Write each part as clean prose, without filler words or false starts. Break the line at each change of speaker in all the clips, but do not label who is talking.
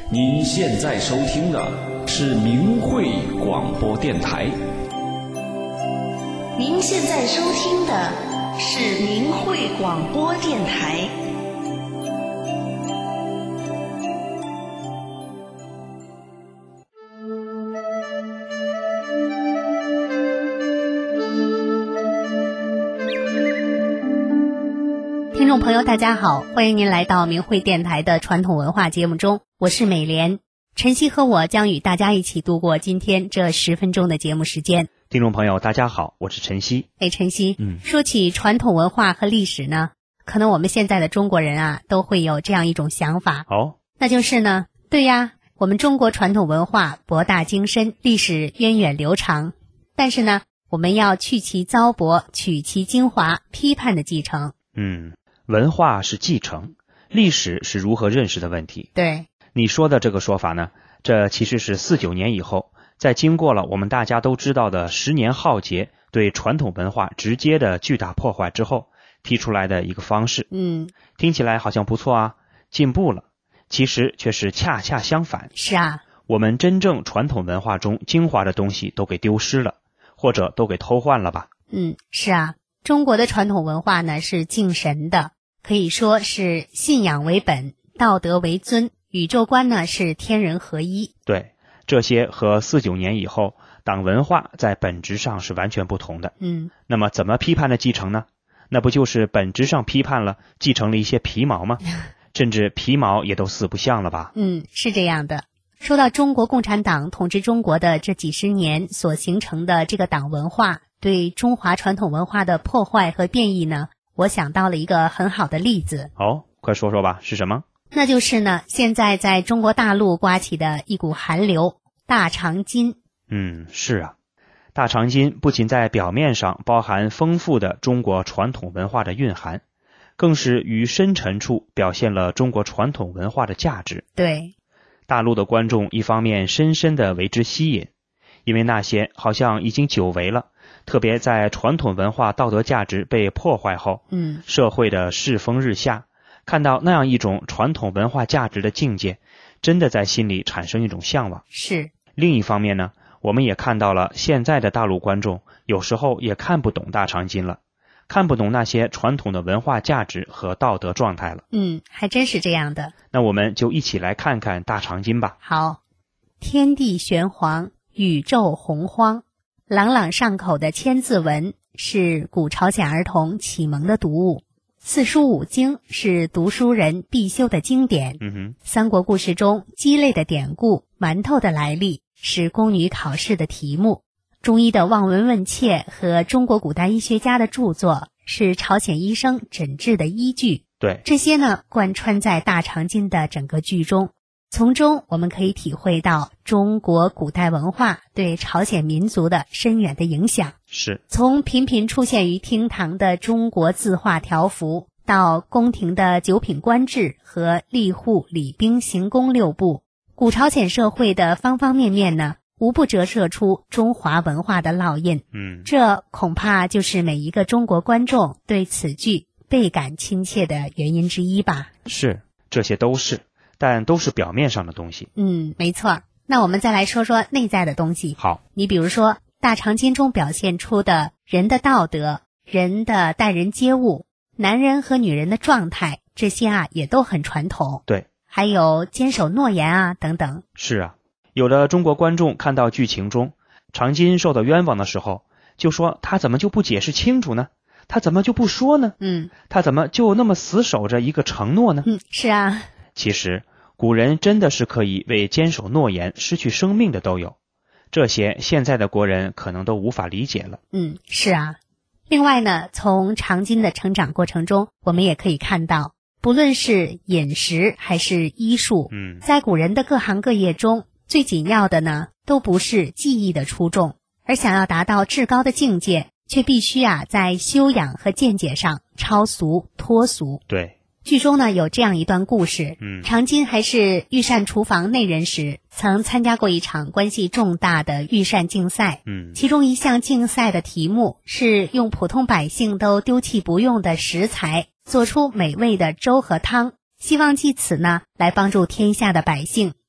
您现在收听的是明慧广播电台。
您现在收听的是明慧广播电台。
听众朋友大家好，欢迎您来到明慧电台的传统文化节目中，我是美莲。晨曦和我将与大家一起度过今天这10分钟的节目时间。
听众朋友大家好，我是晨曦。
晨曦，说起传统文化和历史呢，可能我们现在的中国人啊都会有这样一种想法，那就是呢，对呀，我们中国传统文化博大精深，历史源远流长，但是呢，我们要去其糟粕，取其精华，批判的继承。
文化是继承，历史是如何认识的问题。
对，
你说的这个说法呢，这其实是49年以后，在经过了我们大家都知道的10年浩劫对传统文化直接的巨大破坏之后提出来的一个方式。听起来好像不错啊，进步了，其实却是恰恰相反。
是啊，
我们真正传统文化中精华的东西都给丢失了，或者都给偷换了吧。
是啊，中国的传统文化呢是敬神的，可以说是信仰为本，道德为尊，宇宙观呢是天人合一。
对，这些和49年以后党文化在本质上是完全不同的。那么怎么批判的继承呢？那不就是本质上批判了，继承了一些皮毛吗？甚至皮毛也都四不像了吧？
是这样的。说到中国共产党统治中国的这几十年所形成的这个党文化对中华传统文化的破坏和变异呢，我想到了一个很好的例子。
快说说吧，是什么？
那就是呢，现在在中国大陆刮起的一股寒流，大长今。
是啊，大长今不仅在表面上包含丰富的中国传统文化的蕴含，更是于深沉处表现了中国传统文化的价值。
对，
大陆的观众一方面深深地为之吸引，因为那些好像已经久违了，特别在传统文化道德价值被破坏后，社会的世风日下，看到那样一种传统文化价值的境界，真的在心里产生一种向往。
是。
另一方面呢，我们也看到了现在的大陆观众有时候也看不懂大长今了，看不懂那些传统的文化价值和道德状态了。
还真是这样的。
那我们就一起来看看大长今吧。
好，天地玄黄，宇宙洪荒，朗朗上口的千字文是古朝鲜儿童启蒙的读物，四书五经是读书人必修的经典。三国故事中鸡肋的典故，馒头的来历是宫女考试的题目，中医的望闻问切和中国古代医学家的著作是朝鲜医生诊治的依据。
对，
这些呢贯穿在大长今的整个剧中，从中我们可以体会到中国古代文化对朝鲜民族的深远的影响。
是，
从频频出现于厅堂的中国字画条幅，到宫廷的九品官制和吏户礼兵刑工6部，古朝鲜社会的方方面面呢，无不折射出中华文化的烙印。这恐怕就是每一个中国观众对此剧倍感亲切的原因之一吧。
是，这些都是，但都是表面上的东西。
没错。那我们再来说说内在的东西。
好，
你比如说大长今中表现出的人的道德，人的待人接物，男人和女人的状态，这些啊也都很传统。
对，
还有坚守诺言啊等等。
是啊，有的中国观众看到剧情中长今受到冤枉的时候，就说他怎么就不解释清楚呢？他怎么就不说呢？他怎么就那么死守着一个承诺呢？
是啊，
其实古人真的是可以为坚守诺言失去生命的都有，这些现在的国人可能都无法理解了。
是啊。另外呢，从长今的成长过程中，我们也可以看到，不论是饮食还是医术，在古人的各行各业中，最紧要的呢，都不是技艺的出众，而想要达到至高的境界，却必须在修养和见解上超俗脱俗。
对，
剧中呢有这样一段故事，长今还是御膳厨房内人时，曾参加过一场关系重大的御膳竞赛。其中一项竞赛的题目是用普通百姓都丢弃不用的食材，做出美味的粥和汤，希望借此呢来帮助天下的百姓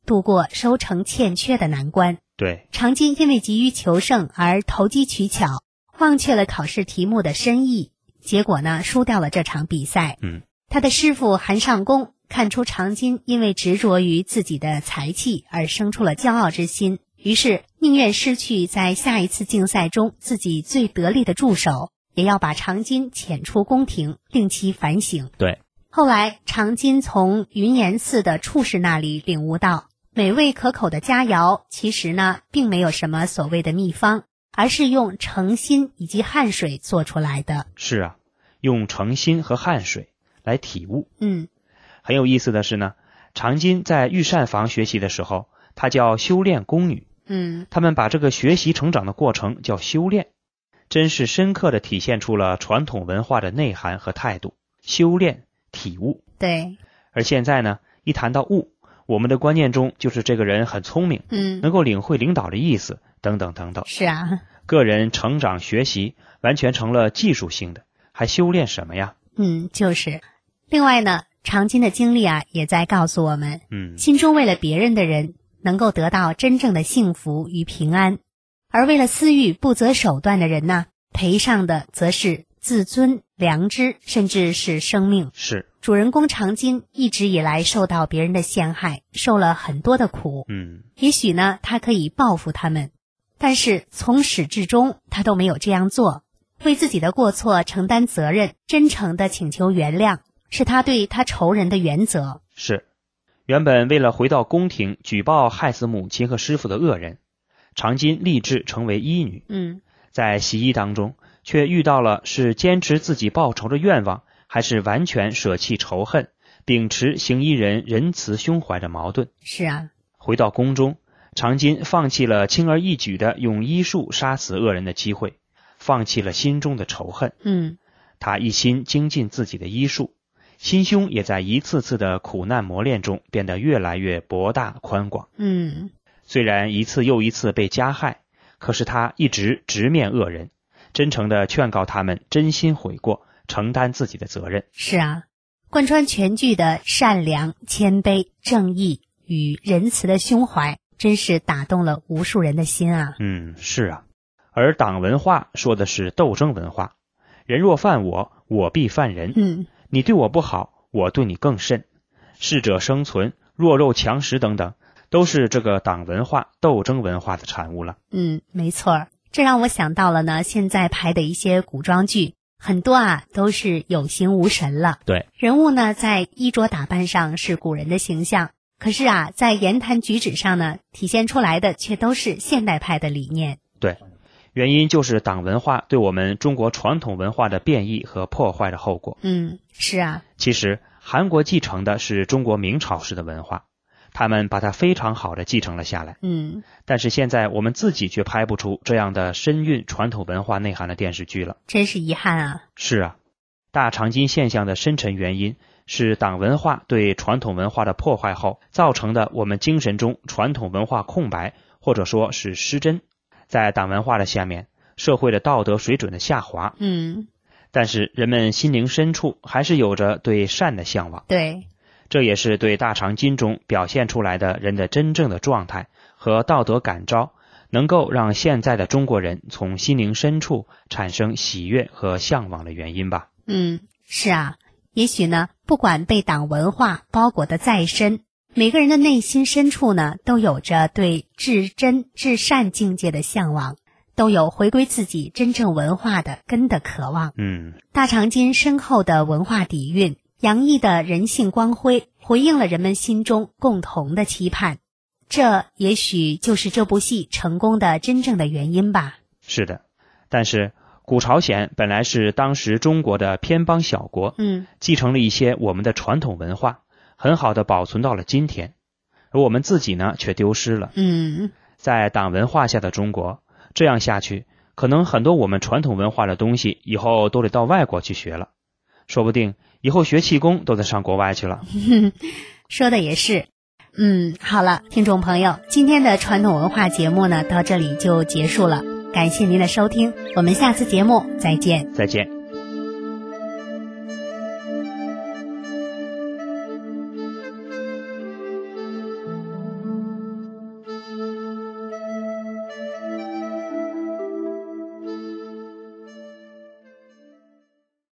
度过收成欠缺的难关。
对，
常金因为急于求胜而投机取巧，忘却了考试题目的深意，结果呢，输掉了这场比赛。他的师傅韩尚公看出常金因为执着于自己的才气而生出了骄傲之心，于是宁愿失去在下一次竞赛中自己最得力的助手，也要把常金遣出宫廷，令其反省。
对，
后来常金从云岩寺的处士那里领悟到，美味可口的佳肴其实呢，并没有什么所谓的秘方，而是用诚心以及汗水做出来的。
是啊，用诚心和汗水来体悟。很有意思的是呢，常金在御膳房学习的时候，他叫修炼宫女。他们把这个学习成长的过程叫修炼，真是深刻地体现出了传统文化的内涵和态度。修炼体悟。
对。
而现在呢，一谈到悟，我们的观念中就是这个人很聪明，能够领会领导的意思，等等等等。
是啊，
个人成长学习完全成了技术性的，还修炼什么呀？
就是。另外呢，常金的经历啊，也在告诉我们，心中为了别人的人能够得到真正的幸福与平安，而为了私欲不择手段的人呢，赔上的则是自尊、良知，甚至是生命。
是。
主人公常金一直以来受到别人的陷害，受了很多的苦。也许呢，他可以报复他们，但是从始至终他都没有这样做，为自己的过错承担责任，真诚地请求原谅，是他对他仇人的原则。
是。原本为了回到宫廷举报害死母亲和师傅的恶人，常金立志成为医女。在习医当中却遇到了是坚持自己报仇的愿望，还是完全舍弃仇恨，秉持行医人仁慈胸怀的矛盾。
是啊。
回到宫中，常金放弃了轻而易举的用医术杀死恶人的机会，放弃了心中的仇恨。他一心精进自己的医术，心胸也在一次次的苦难磨练中变得越来越博大宽广。虽然一次又一次被加害，可是他一直直面恶人，真诚地劝告他们真心悔过，承担自己的责任。
是啊，贯穿全剧的善良、谦卑、正义与仁慈的胸怀，真是打动了无数人的心啊。
是啊。而党文化说的是斗争文化，人若犯我，我必犯人。你对我不好，我对你更甚。适者生存，弱肉强食等等，都是这个党文化、斗争文化的产物了。
没错。这让我想到了呢，现在拍的一些古装剧，很多啊都是有形无神了。
对。
人物呢在衣着打扮上是古人的形象，可是啊在言谈举止上呢，体现出来的却都是现代派的理念。
对。原因就是党文化对我们中国传统文化的变异和破坏的后果。
是啊。
其实韩国继承的是中国明朝式的文化，他们把它非常好的继承了下来。但是现在我们自己却拍不出这样的深蕴传统文化内涵的电视剧了，
真是遗憾啊。
是啊。大长今现象的深沉原因是党文化对传统文化的破坏后造成的我们精神中传统文化空白，或者说是失真。在党文化的下面，社会的道德水准的下滑。但是人们心灵深处还是有着对善的向往。
对。
这也是对大长今中表现出来的人的真正的状态和道德感召，能够让现在的中国人从心灵深处产生喜悦和向往的原因吧。
是啊。也许呢，不管被党文化包裹得再深，每个人的内心深处呢，都有着对至真至善境界的向往，都有回归自己真正文化的根的渴望。大长今深厚的文化底蕴，洋溢的人性光辉，回应了人们心中共同的期盼。这也许就是这部戏成功的真正的原因吧。
是的。但是古朝鲜本来是当时中国的偏邦小国，继承了一些我们的传统文化，很好的保存到了今天，而我们自己呢却丢失了。在党文化下的中国，这样下去，可能很多我们传统文化的东西以后都得到外国去学了，说不定以后学气功都得上国外去了。
说的也是。好了，听众朋友，今天的传统文化节目呢，到这里就结束了，感谢您的收听，我们下次节目再见。
再见。